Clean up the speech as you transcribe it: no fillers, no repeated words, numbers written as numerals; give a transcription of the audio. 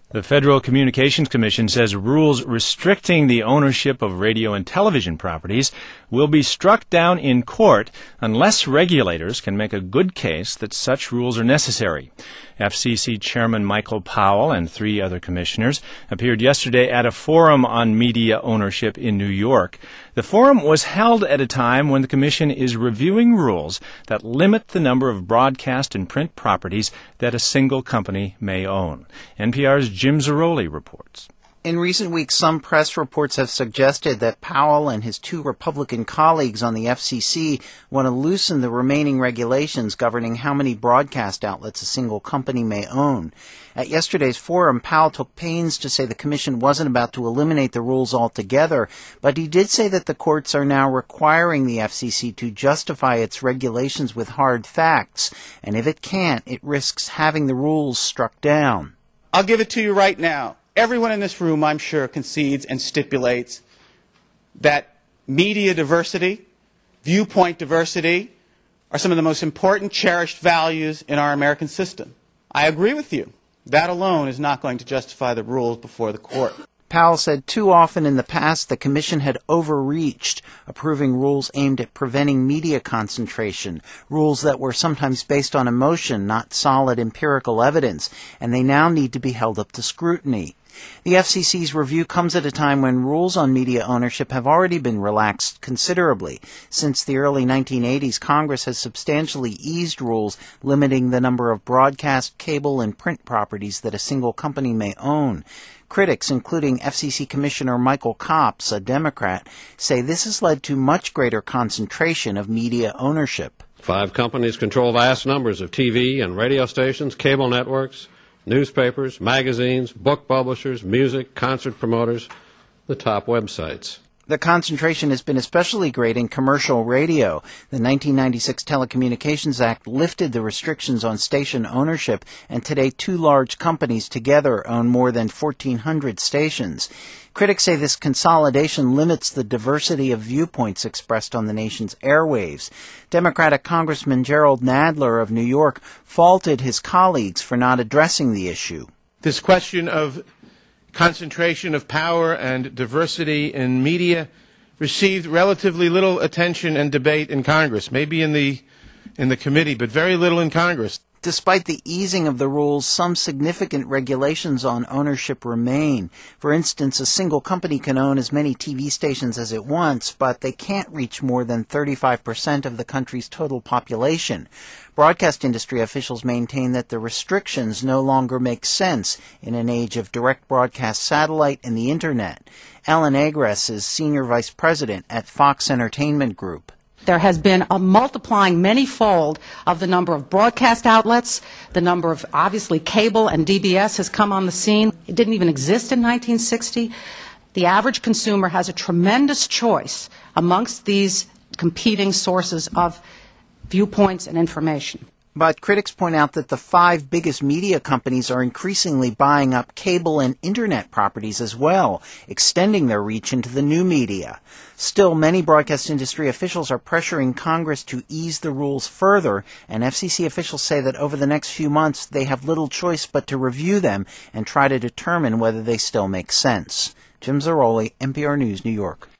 The Federal Communications Commission says rules restricting the ownership of radio and television properties will be struck down in court unless regulators can make a good case that such rules are necessary. FCC Chairman Michael Powell and 3 other commissioners appeared yesterday at a forum on media ownership in New York. The forum was held at a time when the Commission is reviewing rules that limit the number of broadcast and print properties that a single company may own. NPR's Jim Zarroli reports. In recent weeks, some press reports have suggested that Powell and his 2 Republican colleagues on the FCC want to loosen the remaining regulations governing how many broadcast outlets a single company may own. At yesterday's forum, Powell took pains to say the Commission wasn't about to eliminate the rules altogether, but he did say that the courts are now requiring the FCC to justify its regulations with hard facts, and if it can't, it risks having the rules struck down. I'll give it to you right now. Everyone in this room, I'm sure, concedes and stipulates that media diversity, viewpoint diversity, are some of the most important, cherished values in our American system. I agree with you. That alone is not going to justify the rules before the court. Powell said too often in the past the Commission had overreached, approving rules aimed at preventing media concentration, rules that were sometimes based on emotion, not solid empirical evidence, and they now need to be held up to scrutiny. The FCC's review comes at a time when rules on media ownership have already been relaxed considerably. Since the early 1980s, Congress has substantially eased rules limiting the number of broadcast, cable, and print properties that a single company may own. Critics, including FCC Commissioner Michael Copps, a Democrat, say this has led to much greater concentration of media ownership. 5 companies control vast numbers of TV and radio stations, cable networks, newspapers, magazines, book publishers, music, concert promoters, the top websites. The concentration has been especially great in commercial radio. The 1996 Telecommunications Act lifted the restrictions on station ownership, and today 2 large companies together own more than 1,400 stations. Critics say this consolidation limits the diversity of viewpoints expressed on the nation's airwaves. Democratic Congressman Jerrold Nadler of New York faulted his colleagues for not addressing the issue. This question of concentration of power and diversity in media received relatively little attention and debate in Congress, maybe in the committee, but very little in Congress. Despite the easing of the rules, some significant regulations on ownership remain. For instance, a single company can own as many TV stations as it wants, but they can't reach more than 35% of the country's total population. Broadcast industry officials maintain that the restrictions no longer make sense in an age of direct broadcast satellite and the Internet. Ellen Agress is Senior Vice President at Fox Entertainment Group. There has been a multiplying many-fold of the number of broadcast outlets. The number of, obviously, cable and DBS has come on the scene. It didn't even exist in 1960. The average consumer has a tremendous choice amongst these competing sources of viewpoints and information. But critics point out that the 5 biggest media companies are increasingly buying up cable and Internet properties as well, extending their reach into the new media. Still, many broadcast industry officials are pressuring Congress to ease the rules further, and FCC officials say that over the next few months they have little choice but to review them and try to determine whether they still make sense. Jim Zarroli, NPR News, New York.